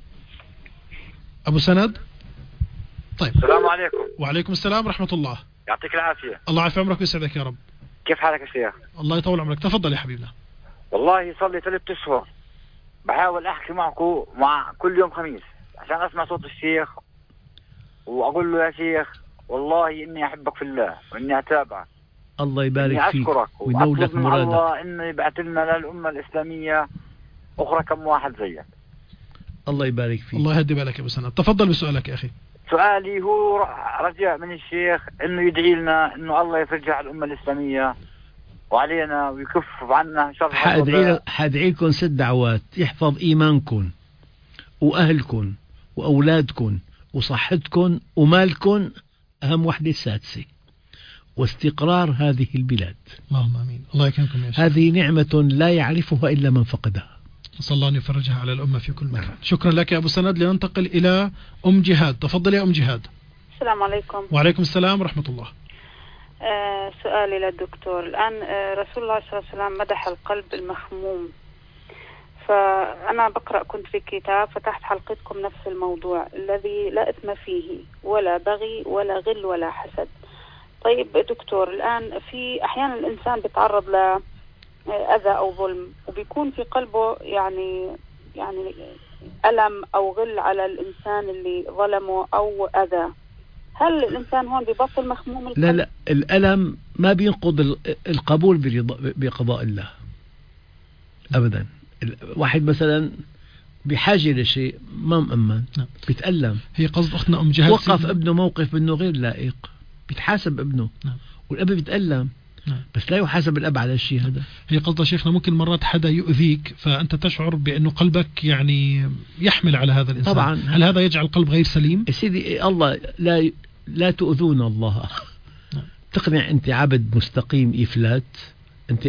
أبو سند. طيب. السلام عليكم. وعليكم السلام ورحمة الله. يعطيك العافية. الله يعافي عمرك ويسعدك يا رب. كيف حالك يا شيخ؟ الله يطول عمرك. تفضل يا حبيبنا. والله صار لي ثلاث أشهر بحاول أحكي معكم مع كل يوم خميس عشان أسمع صوت الشيخ وأقول له يا شيخ والله إني أحبك في الله وإني أتابعك. الله يبارك فيك وينولك مرادك. الله إنه يبعث لنا للأمة الإسلامية أخرى كم واحد زيك. الله يبارك فيك. الله يهدي بالك يا أبو سند. تفضل بسؤالك يا أخي. سؤالي هو رجاء من الشيخ إنه يدعي لنا إنه الله يفرجها الأمة الإسلامية وعلينا ويكف عنا شر. حادعي لكم ست دعوات: يحفظ إيمانكم وأهلكم وأولادكم وصحتكم ومالكم، أهم وحدة السادسة، واستقرار هذه البلاد. اللهم آمين. الله يكرمكم يا شيخ. هذه نعمة لا يعرفها إلا من فقدها. صلى الله أن يفرجها على الأمة في كل مكان. شكرا لك يا أبو سند. لننتقل إلى أم جهاد. تفضل يا أم جهاد. السلام عليكم. وعليكم السلام ورحمة الله. آه سؤالي للدكتور الآن. آه رسول الله صلى الله عليه وسلم مدح القلب المخموم، فأنا بقرأ كنت في كتاب فتحت حلقتكم نفس الموضوع الذي لا إثم فيه ولا بغي ولا غل ولا حسد. طيب دكتور، الآن في أحيانا الإنسان بيتعرض لأذى أو ظلم وبيكون في قلبه يعني يعني ألم أو غل على الإنسان اللي ظلمه أو أذى، هل الإنسان هون بيبطل مخموم القلب؟ لا لا، الألم ما بينقض القبول بقضاء الله أبدا. واحد مثلا بحاجة لشيء ما مأمن بيتألم. هي قصد أختنا أم جهاد وقف ابنه موقف منه غير لائق بيتحاسب ابنه. نعم. والأب بيتألم. نعم. بس لا يحاسب الأب على الشيء هذا. هي قصد شيخنا ممكن مرات حدا يؤذيك فأنت تشعر بأنه قلبك يعني يحمل على هذا الإنسان. طبعا. هل هذا يجعل القلب غير سليم؟ سيدي الله لا لا تؤذون الله. نعم. تقنع أنت عبد مستقيم إفلات، أنت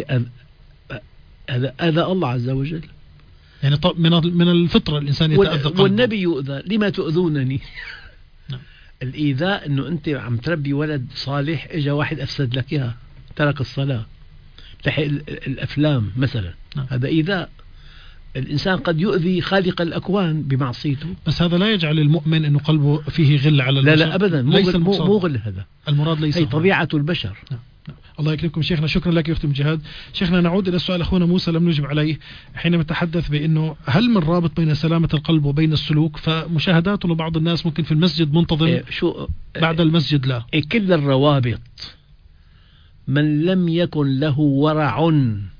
هذا أذى الله عز وجل. يعني من من الفطرة الإنسان يتأذى قلبه. والنبي يؤذى، لما تؤذونني؟ نعم. الإيذاء أنه أنت عم تربي ولد صالح إجا واحد أفسد لك إياه، ترك الصلاة، تحقق الأفلام مثلا. نعم. هذا إيذاء. الإنسان قد يؤذي خالق الأكوان بمعصيته، بس هذا لا يجعل المؤمن أنه قلبه فيه غل على البشر. لا لا أبدا، مو غل, مو غل هذا المراد، ليس هي طبيعة البشر. نعم. نعم. الله يكرمكم شيخنا. شكرا لك يا أختي جهاد. شيخنا نعود إلى السؤال أخونا موسى لم نجب عليه حينما تحدث بأنه هل من رابط بين سلامة القلب وبين السلوك؟ فمشاهدات لبعض الناس ممكن في المسجد منتظم إيه شو بعد إيه المسجد لا إيه كل الروابط. من لم يكن له ورع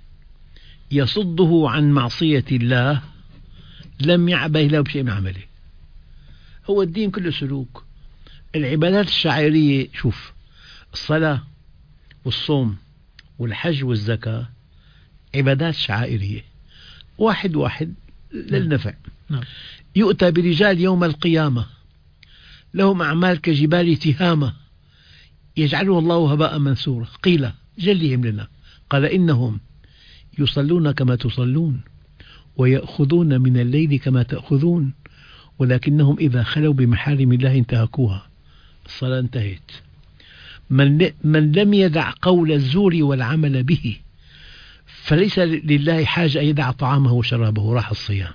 يصده عن معصية الله لم يعبه له بشيء من عمله. هو الدين كله سلوك. العبادات الشعائرية شوف الصلاة والصوم والحج والزكاة عبادات شعائرية، واحد واحد للنفع. نعم. يؤتى برجال يوم القيامة لهم أعمال كجبال تهامة يجعله الله هباء منثورا. قيل جلهم لنا، قال إنهم يصلون كما تصلون ويأخذون من الليل كما تأخذون ولكنهم إذا خلوا بمحارم الله انتهكوها. الصلاة انتهت. من, من لم يدع قول الزور والعمل به فليس لله حاجة أن يدع طعامه وشرابه، راح الصيام.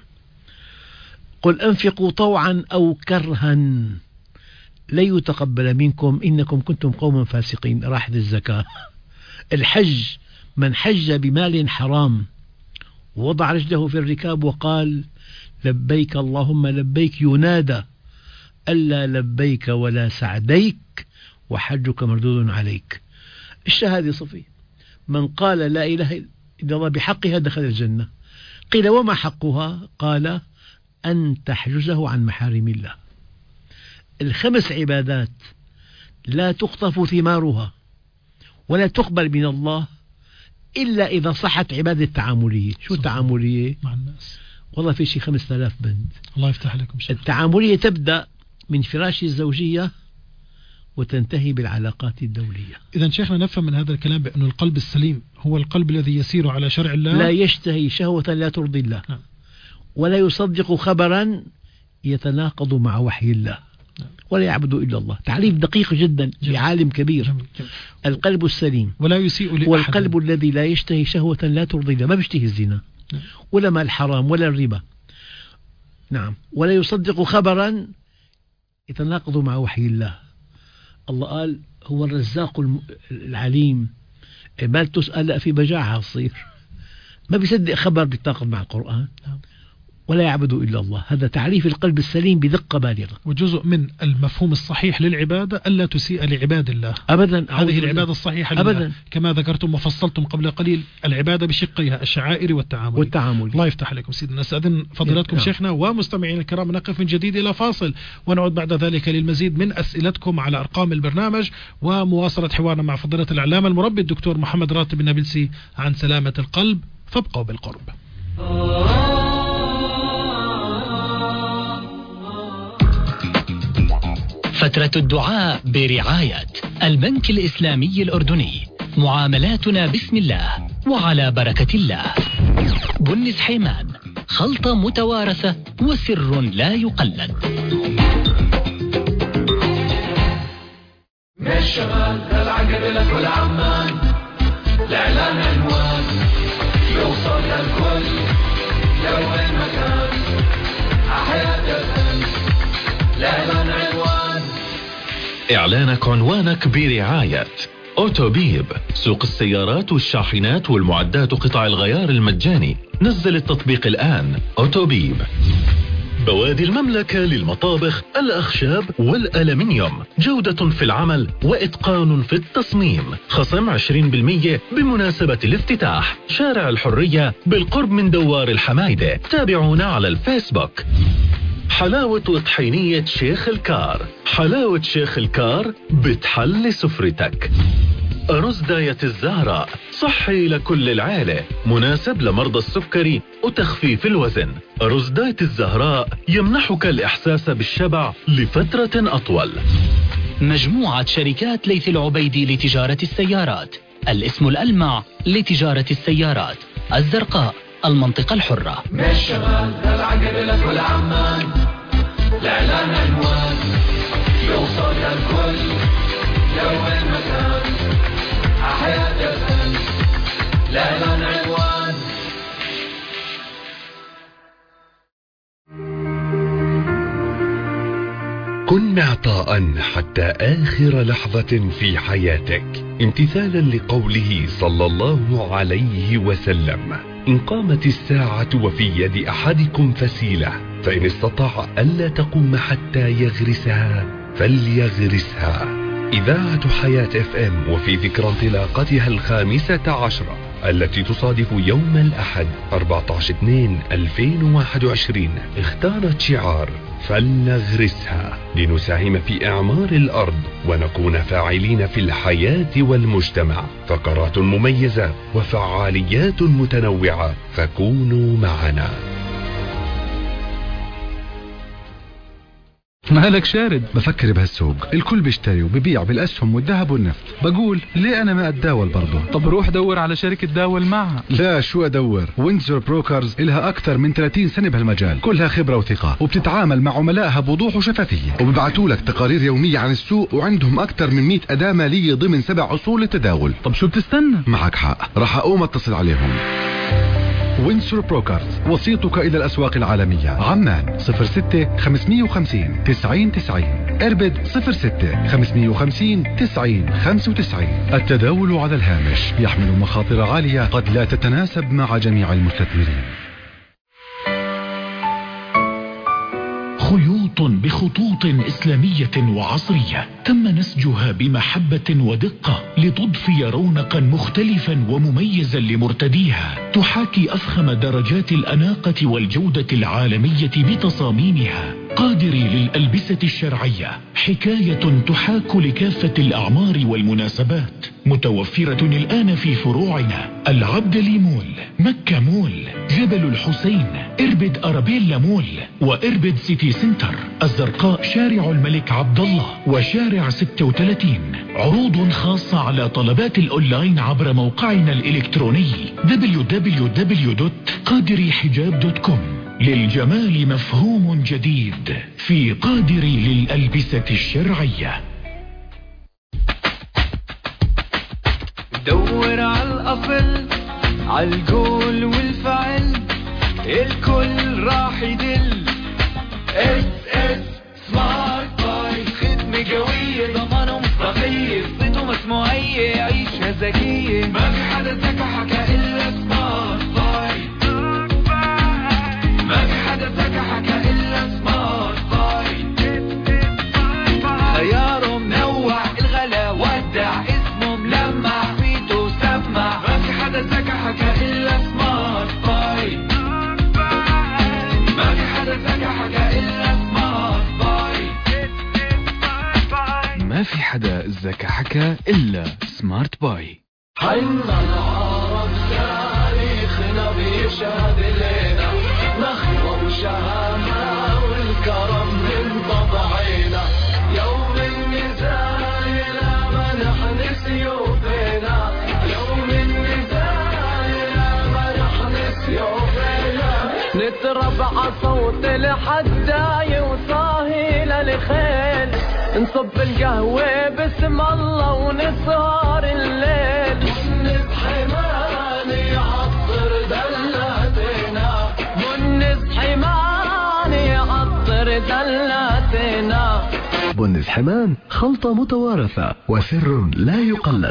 قل أنفقوا طوعا أو كرها لن يتقبل منكم إنكم كنتم قوما فاسقين، راحت الزكاة. الحج من حج بمال حرام ووضع رجله في الركاب وقال لبيك اللهم لبيك ينادى ألا لبيك ولا سعديك وحجك مردود عليك. الشهادة صفي. من قال لا إله إلا الله بحقها دخل الجنة. قيل وما حقها؟ قال أن تحجزه عن محارم الله. الخمس عبادات لا تخطف ثمارها ولا تقبل من الله إلا إذا صحت عبادة تعاملية. شو التعاملية؟ مع الناس. والله في شيء خمسة آلاف بند. الله يفتح لكم شيء. التعاملية تبدأ من فراش الزوجية وتنتهي بالعلاقات الدولية. إذا شيخنا نفهم من هذا الكلام بأن القلب السليم هو القلب الذي يسير على شرع الله، لا يشتهي شهوة لا ترضي الله، نعم. ولا يصدق خبرا يتناقض مع وحي الله، نعم. ولا يعبد إلا الله. تعريف دقيق جدا لعالم كبير. جميل. جميل. القلب السليم ولا يسيء لأحد، هو القلب الذي لا يشتهي شهوة لا ترضي الله، ما بيشتهي الزنا، نعم. ولا مال حرام ولا الربا، نعم. ولا يصدق خبرا يتناقض مع وحي الله. الله قال هو الرزاق العليم، ما تسأل في بجاعة تصير. ما بيصدق خبر بيتناقض مع القرآن، ولا يعبد إلا الله. هذا تعريف القلب السليم بدقة بالغة. وجزء من المفهوم الصحيح للعبادة ألا تسيء لعباد الله أبدا. هذه العبادة الصحيحة لله أبدا. كما ذكرتم وفصلتم قبل قليل العبادة بشقيها الشعائر والتعامل. والتعامل. الله يفتح عليكم سيدنا. نستأذن فضيلتكم نعم. شيخنا ومستمعين الكرام، نقف من جديد إلى فاصل ونعود بعد ذلك للمزيد من أسئلتكم على أرقام البرنامج ومواصلة حوارنا مع فضيلة العلامة المربي الدكتور محمد راتب النابلسي عن سلامة القلب، فابقوا بالقرب. فترة الدعاء برعاية البنك الإسلامي الأردني، معاملاتنا بسم الله وعلى بركة الله. بنس حيمان، خلطة متوارثة وسر لا يقلد. من الشمال للعقب لكل عمان، الإعلان عنوان يوصل للكل لوين مكان، حياة الأمس الإعلان عنوان. إعلانك عنوانك برعاية أوتوبيب، سوق السيارات والشاحنات والمعدات وقطع الغيار المجاني. نزل التطبيق الآن. أوتوبيب. بوادي المملكة للمطابخ، الأخشاب والألمنيوم، جودة في العمل وإتقان في التصميم. خصم عشرين بالمئة بمناسبة الافتتاح. شارع الحرية بالقرب من دوار الحمايدة. تابعونا على الفيسبوك. حلاوة وطحينية شيخ الكار، حلاوة شيخ الكار بتحلي سفرتك. رز داية الزهراء، صحي لكل العائلة، مناسب لمرضى السكري وتخفيف الوزن. رز داية الزهراء يمنحك الإحساس بالشبع لفترة أطول. مجموعة شركات ليث العبيدي لتجارة السيارات، الاسم الألمع لتجارة السيارات، الزرقاء، المنطقة الحرة. من الشمال للعقب لكل عمان، الإعلان عنوان يوصل للكل لوين مكان، حياة الأمس الإعلان عنوان. كن معطاء حتى آخر لحظة في حياتك، امتثالا لقوله صلى الله عليه وسلم: إن قامت الساعة وفي يد أحدكم فسيلة فإن استطاع ألا تقوم حتى يغرسها فليغرسها. إذاعة حياة اف ام وفي ذكرى انطلاقتها الخامسة عشرة التي تصادف يوم الأحد أربعة عشر اثنين ألفين وواحد وعشرين اختارت شعار فلنغرسها لنساهم في إعمار الأرض ونكون فاعلين في الحياة والمجتمع. فقرات مميزة وفعاليات متنوعة، فكونوا معنا. مالك شارد؟ بفكر بهالسوق، الكل بيشتري وبيبيع بالأسهم والذهب والنفط، بقول ليه أنا ما أتداول برضه؟ طب روح دور على شركة تداول معها. لا، شو أدور؟ ويندزور بروكرز إلها أكثر من ثلاثين سنة بهالمجال، كلها خبرة وثقة، وبتتعامل مع عملائها بوضوح وشفافية، وبيبعتوا لك تقارير يومية عن السوق، وعندهم أكثر من مئة أداة مالية ضمن سبع أصول التداول. طب شو بتستنى؟ معك حق، راح أقوم أتصل عليهم. ويندسور بروكرز، وسيطك إلى الأسواق العالمية. عمان صفر ستة خمسمية وخمسين تسعين تسعين، إربد صفر ستة خمسمية وخمسين تسعين خمسة وتسعين. التداول على الهامش يحمل مخاطر عالية قد لا تتناسب مع جميع المستثمرين. خيوط بخطوط إسلامية وعصرية تم نسجها بمحبة ودقة لتضفي رونقا مختلفا ومميزا لمرتديها، تحاكي أفخم درجات الأناقة والجودة العالمية بتصاميمها. قادري للألبسة الشرعية، حكاية تحاك لكافة الأعمار والمناسبات، متوفرة الآن في فروعنا: العبدلي مول، مكة مول، جبل الحسين، إربد أرابيلا مول، وإربد سيتي سنتر، الزرقاء شارع الملك عبدالله وشارع ستة وثلاثين. عروض خاصة على طلبات الأونلاين عبر موقعنا الإلكتروني دبليو دبليو دبليو دوت قادري حجاب دوت كوم. للجمال مفهوم جديد في قادري للألبسة الشرعية. دور على الأصل، على القول والفعل، الكل راح يدل. اس اس سمارت باي، خدمة قوية ضمان ومصداقية، صيته مسموعية، عيشها ذكية، ما في حدا سكى حكى إلا سمارت باي، ما في حدا سكى حكى إلا سمارت باي. خياره منوع، الغلا ودع، اسمه ملمع، فيتو سمع، ما في حدا سكى حكى إلا سمارت باي، ما في حدا سكى حكى إلا سمارت باي، ما في حدا زكى حكى إلا سمارت باي. حنا العرب تاريخنا بيشهد لنا، نخوة وشهامة والكرم من طبعنا، يوم النزال لا منح سيوفنا، يوم النزال لا منح سيوفنا، نتربع صوت لحتى يوصاهي للخيل، نصب القهوة باسم الله ونسهر الليل، والنس حماني عطر دلاتنا، والنس حماني عطر دلاتنا. بنس حمان، خلطة متوارثة وسر لا يقلد.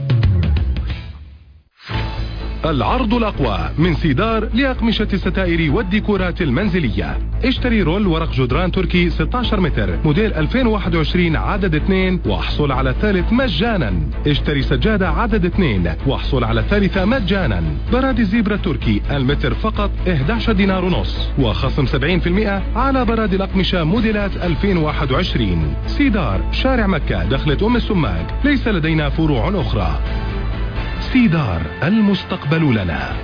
العرض الأقوى من سيدار لأقمشة الستائر والديكورات المنزلية. اشتري رول ورق جدران تركي ستة عشر متر موديل ألفين وواحد وعشرين عدد اثنين واحصل على الثالث مجانا. اشتري سجادة عدد اثنين واحصل على الثالثة مجانا. برادي زيبرا تركي المتر فقط أحد عشر دينار ونص، وخصم سبعين بالمئة على برادي الأقمشة موديلات ألفين وواحد وعشرين. سيدار، شارع مكة، دخلة أم السماق. ليس لدينا فروع أخرى. سيدار، المستقبل لنا.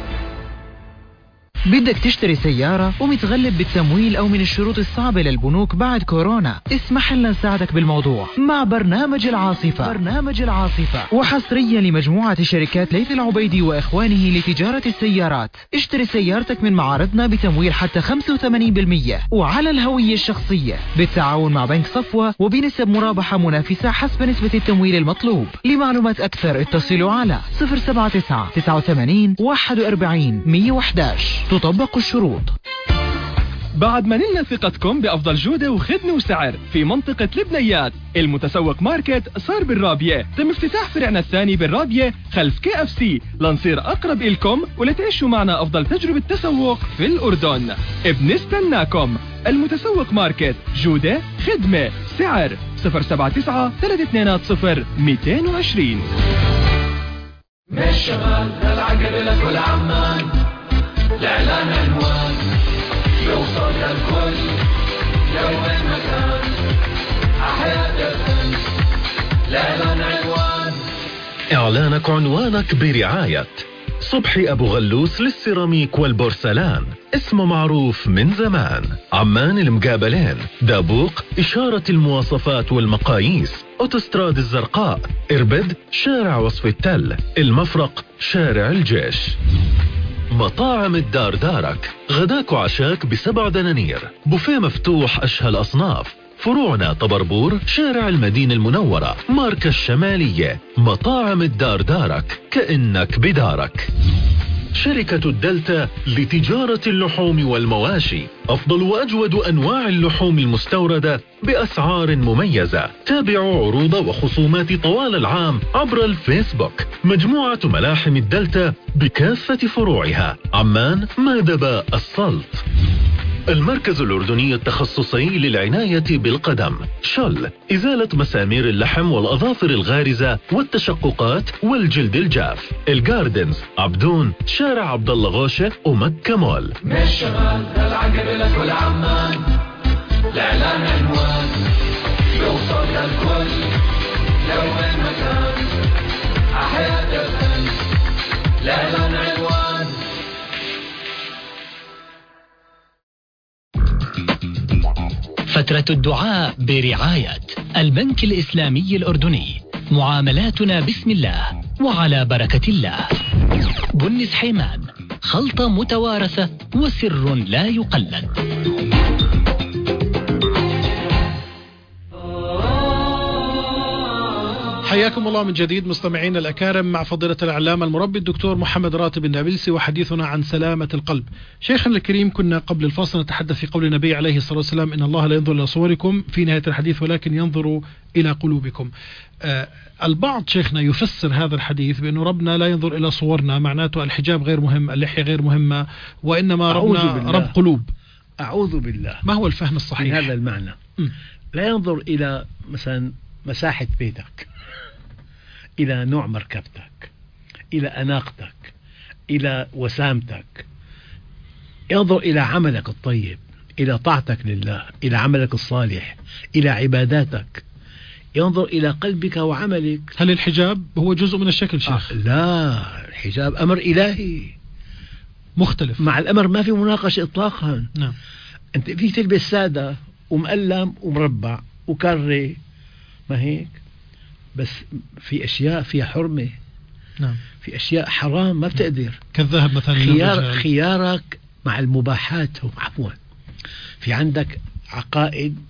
بدك تشتري سيارة ومتغلب بالتمويل أو من الشروط الصعبة للبنوك بعد كورونا؟ اسمح لنا نساعدك بالموضوع مع برنامج العاصفة. برنامج العاصفة وحصريا لمجموعة شركات ليث العبيدي وإخوانه لتجارة السيارات. اشتري سيارتك من معارضنا بتمويل حتى خمسة وثمانين بالمئة وعلى الهوية الشخصية بالتعاون مع بنك صفوة وبنسب مرابحة منافسة حسب نسبة التمويل المطلوب. لمعلومات أكثر اتصلوا على صفر سبعة تسعة تسعة ثمانين واحد وأربعين مئة وأحد عشر. تطبق الشروط. بعد ما نلنا ثقتكم بأفضل جودة وخدمة وسعر في منطقة البنيات، المتسوق ماركت صار بالرابية. تم افتتاح فرعنا الثاني بالرابية خلف كي اف سي لنصير أقرب إلكم ولتعيشوا معنا أفضل تجربة تسوق في الأردن. بنستناكم. المتسوق ماركت، جودة، خدمة، سعر. صفر سبعة تسعة ثلاثة اثنين صفر اثنين اثنين عشرين. من الشمال للعقب لكل عمان، الإعلان عنوان يوصل للكل لو وين مكان، أحياء الفن الإعلان عنوان. إعلانك عنوانك برعاية صبحي أبو غلوس للسيراميك والبورسلان، اسمه معروف من زمان. عمان المقابلين، دابوق إشارة المواصفات والمقاييس، أوتوستراد الزرقاء، إربد شارع وصف التل، المفرق شارع الجيش. مطاعم الدار دارك، غداك وعشاك بسبع دنانير، بوفيه مفتوح أشهى الأصناف، فروعنا طبربور شارع المدينة المنورة، ماركة الشمالية. مطاعم الدار دارك، كأنك بدارك. شركة الدلتا لتجارة اللحوم والمواشي، أفضل وأجود أنواع اللحوم المستوردة بأسعار مميزة. تابعوا عروض وخصومات طوال العام عبر الفيسبوك. مجموعة ملاحم الدلتا بكافة فروعها، عمان، مادبة، السلط. المركز الأردني التخصصي للعناية بالقدم، شل، إزالة مسامير اللحم والأظافر الغارزة والتشققات والجلد الجاف. الجاردنز، عبدون، شارع عبد الله غوشة ومكة مول. من الشمال للعقب لكل عمان، الإعلان عنوان يوصل للكل لو وين مكان، أحياء الفن الإعلان عنوان. فترة الدعاء برعاية البنك الإسلامي الأردني، معاملاتنا بسم الله وعلى بركة الله. بنس حيمان، خلطة متوارثة وسر لا يقلد. حياكم الله من جديد مستمعينا الأكارم مع فضيلة العلامة المربي الدكتور محمد راتب النابلسي، وحديثنا عن سلامة القلب. شيخنا الكريم، كنا قبل الفاصل نتحدث في قول النبي عليه الصلاة والسلام: إن الله لا ينظر إلى صوركم في نهاية الحديث ولكن ينظر إلى قلوبكم. آه البعض شيخنا يفسر هذا الحديث بأنه ربنا لا ينظر إلى صورنا، معناته الحجاب غير مهم، اللحية غير مهمة، وإنما ربنا رب قلوب. أعوذ بالله. ما هو الفهم الصحيح هذا المعنى؟ م. لا ينظر إلى مثلا مساحة بيتك، إلى نوع مركبتك، إلى أناقتك، إلى وسامتك. ينظر إلى عملك الطيب، إلى طاعتك لله، إلى عملك الصالح، إلى عباداتك. ينظر إلى قلبك وعملك. هل الحجاب هو جزء من الشكل شيخ؟ آه لا، الحجاب أمر إلهي مختلف، مع الأمر ما في مناقشة إطلاقا. نعم. أنت فيك تلبس سادة ومقلم ومربع وكري، ما هيك؟ بس في أشياء فيها حرمة. نعم. في أشياء حرام ما بتقدر، كالذهب مثلا. خيار خيارك مع المباحات. عفوا، في عندك عقائد،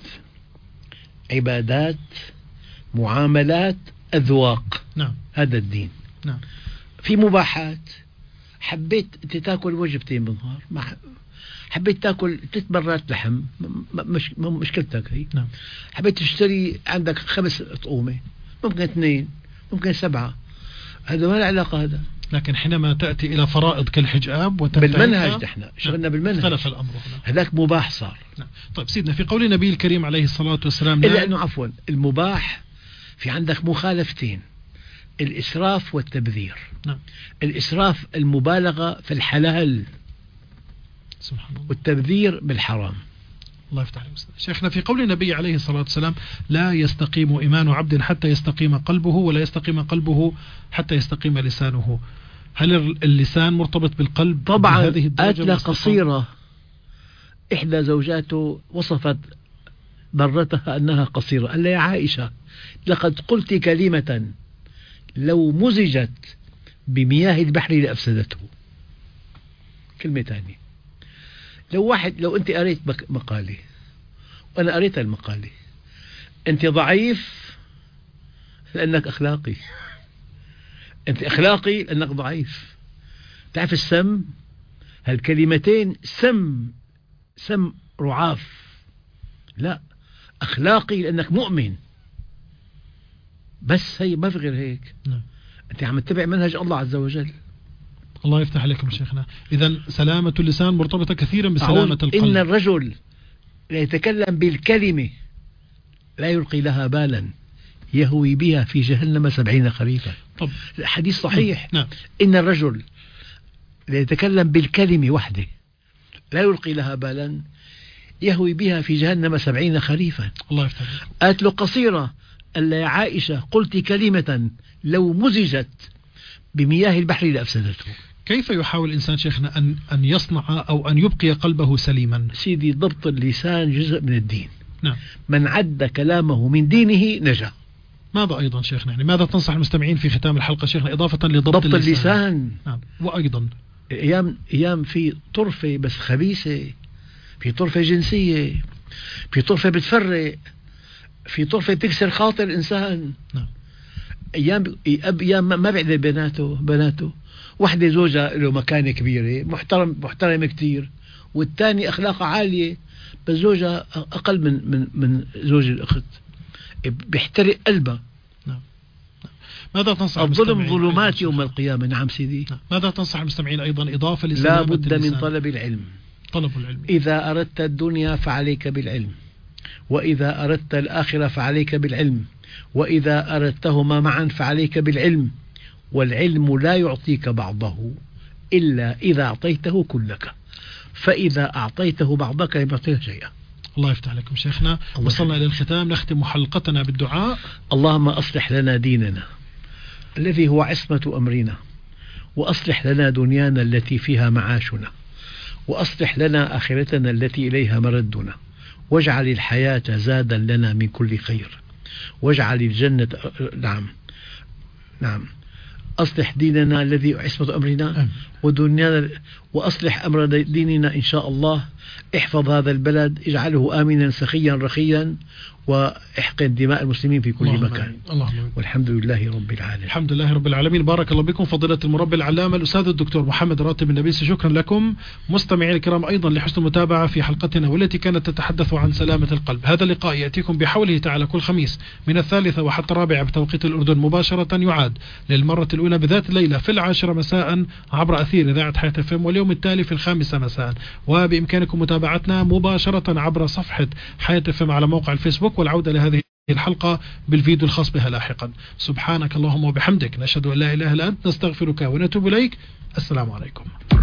عبادات، معاملات، أذواق. نعم. هذا الدين. نعم. في مباحات، حبيت تاكل وجبتين بالنهار، مع حبيت تاكل ثلاث مرات لحم، مش مشكلتك هي. نعم. حبيت تشتري عندك خمس أطعمة، ممكن اثنين، ممكن سبعة، هذا ما له علاقة هذا. لكن حينما تأتي إلى فرائض كالحجاب بالمنهج، نحن شغلنا بالمنهج، اختلف الأمر هنا. هذاك مباح صار. نعم. طيب سيدنا، في قول النبي الكريم عليه الصلاة والسلام، إلا أنه عفوا المباح في عندك مخالفتين: الإسراف والتبذير. نعم. الإسراف المبالغة في الحلال، سبحان الله، والتبذير بالحرام. الله يفتح عليك شيخنا. في قول النبي عليه الصلاة والسلام: لا يستقيم إيمان عبد حتى يستقيم قلبه، ولا يستقيم قلبه حتى يستقيم لسانه. هل اللسان مرتبط بالقلب؟ طبعا. آتلة قصيرة، إحدى زوجاته وصفت ضرتها أنها قصيرة، قال لها: يا عائشة، لقد قلت كلمة لو مزجت بمياه البحر لأفسدته. كلمة ثانية. لو واحد لو أنت قريت مقالة وأنا قريت المقالة، أنت ضعيف لأنك أخلاقي، أنت أخلاقي لأنك ضعيف. تعرف السم، هالكلمتين سم سم رعاف. لا، أخلاقي لأنك مؤمن، بس هي ما في غير هيك. نعم. أنت عم تتبع منهج الله عز وجل. الله يفتح عليكم شيخنا. إذا سلامة اللسان مرتبطة كثيرا بسلامة القلب. إن الرجل لا يتكلم بالكلمة لا يلقي لها بالا، يهوي بها في جهنم سبعين خريفا. طب. الحديث صحيح. نعم. إن الرجل يتكلم بالكلمة وحده لا يلقي لها بالا يهوي بها في جهنم سبعين خريفا. الله يفتح. قالت له قصيرة، قال يا عائشة قلت كلمة لو مزجت بمياه البحر لأفسدته. كيف يحاول الإنسان شيخنا أن أن يصنع أو أن يبقي قلبه سليما؟ سيدي ضبط اللسان جزء من الدين. نعم. من عد كلامه من دينه نجا. ماذا أيضا شيخنا، يعني ماذا تنصح المستمعين في ختام الحلقة شيخنا إضافة لضبط ضبط اللسان؟ اللسان. نعم. وأيضا أيام أيام في طرفة بس خبيثة، في طرفة جنسية، في طرفة بتفرق، في طرفة بتكسر خاطر الإنسان. نعم. أيام أيام ما بعد بناته بناته واحدة زوجها له مكانة كبيرة محترم محترم كتير، والثاني أخلاقه عالية بس زوجها أقل من من من زوج الأخت، بيحترق قلبها. نعم. ماذا تنصح الظلم ظلمات يوم القيامة. نعم سيدي. نعم. ماذا تنصح المستمعين أيضا إضافة لا بد من طلب العلم. طلب العلم. إذا أردت الدنيا فعليك بالعلم، وإذا أردت الآخرة فعليك بالعلم، وإذا أردتهما معا فعليك بالعلم، والعلم لا يعطيك بعضه إلا إذا أعطيته كلك، فإذا أعطيته بعضك لم يعطيك شيئا. الله يفتح لكم شيخنا. وصلنا إلى الختام، نختم حلقتنا بالدعاء. اللهم أصلح لنا ديننا الذي هو عصمة أمرنا، وأصلح لنا دنيانا التي فيها معاشنا، وأصلح لنا آخرتنا التي إليها مردنا، واجعل الحياة زادا لنا من كل خير، واجعل الجنة نعم نعم أصلح ديننا الذي عصمة أمرنا ودنيانا، وأصلح أمر ديننا إن شاء الله. احفظ هذا البلد، اجعله آمنا سخيا رخيا، واحقن دماء المسلمين في كل اللهم مكان. اللهم والحمد لله رب العالمين. الحمد لله رب العالمين. بارك الله بكم فضيلة المربي العلامة الأستاذ الدكتور محمد راتب النبيسي. شكرا لكم مستمعين الكرام أيضا لحسن المتابعة في حلقتنا والتي كانت تتحدث عن سلامة القلب. هذا اللقاء يأتيكم بحوله تعالى كل خميس من الثالثة وحتى الرابعة بتوقيت الأردن مباشرة، يعاد للمرة الأولى بذات الليلة في العاشرة مساء عبر أثير إذاعة حياة اف ام، واليوم التالي في الخامسة مساء. وبإمكانكم متابعتنا مباشرة عبر صفحة حياة اف ام على موقع الفيسبوك، والعودة لهذه الحلقة بالفيديو الخاص بها لاحقا. سبحانك اللهم وبحمدك، نشهد أن لا إله إلا أنت، نستغفرك ونتوب إليك. السلام عليكم.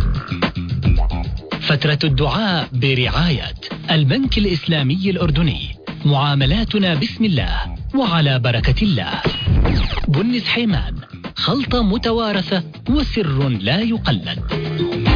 فترة الدعاء برعاية البنك الإسلامي الأردني، معاملاتنا بسم الله وعلى بركة الله. بنس حيمان، خلطة متوارثة وسر لا يقلد.